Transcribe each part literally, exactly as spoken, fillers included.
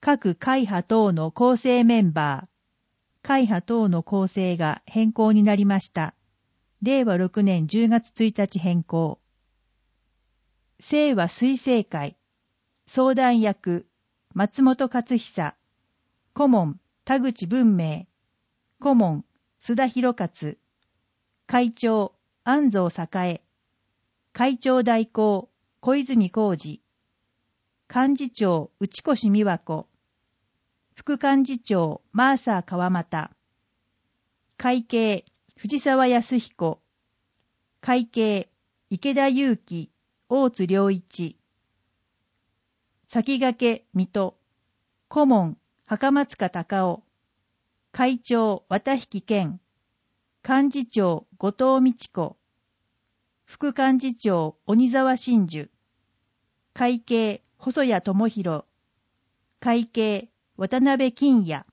各会派等の構成メンバー、会派等の構成が変更になりました。れいわろくねんじゅうがつついたち変更。清和水生会、相談役、松本勝久、顧問、田口文明、顧問、須田博勝、会長、安蔵栄、会長代行、小泉浩二、幹事長、内越美和子、副幹事長、マーサー川又、会計、藤沢康彦、会計、池田祐樹、大津良一、先駆け、水戸、顧問、袴塚隆夫、会長、綿引健、幹事長、後藤美智子、副幹事長、鬼沢真珠、会計、細谷智弘、会計、渡辺金也、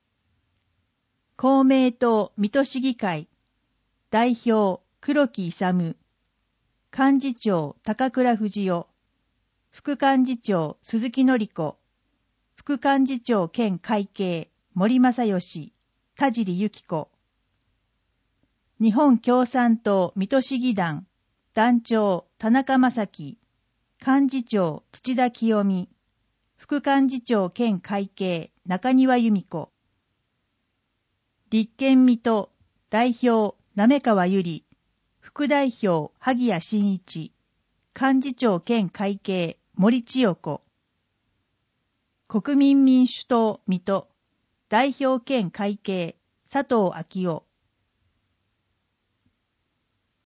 公明党水戸市議会、代表、黒木勇、幹事長、高倉藤夫、副幹事長、鈴木典子、副幹事長兼会計、森正義、田尻由紀子、日本共産党水戸市議団、団長、田中正樹、幹事長、土田清美、副幹事長兼会計、中庭由美子、立憲水戸、代表、滑川由里、副代表、萩谷真一、幹事長兼会計、森千代子、国民民主党水戸、代表兼会計、佐藤昭夫、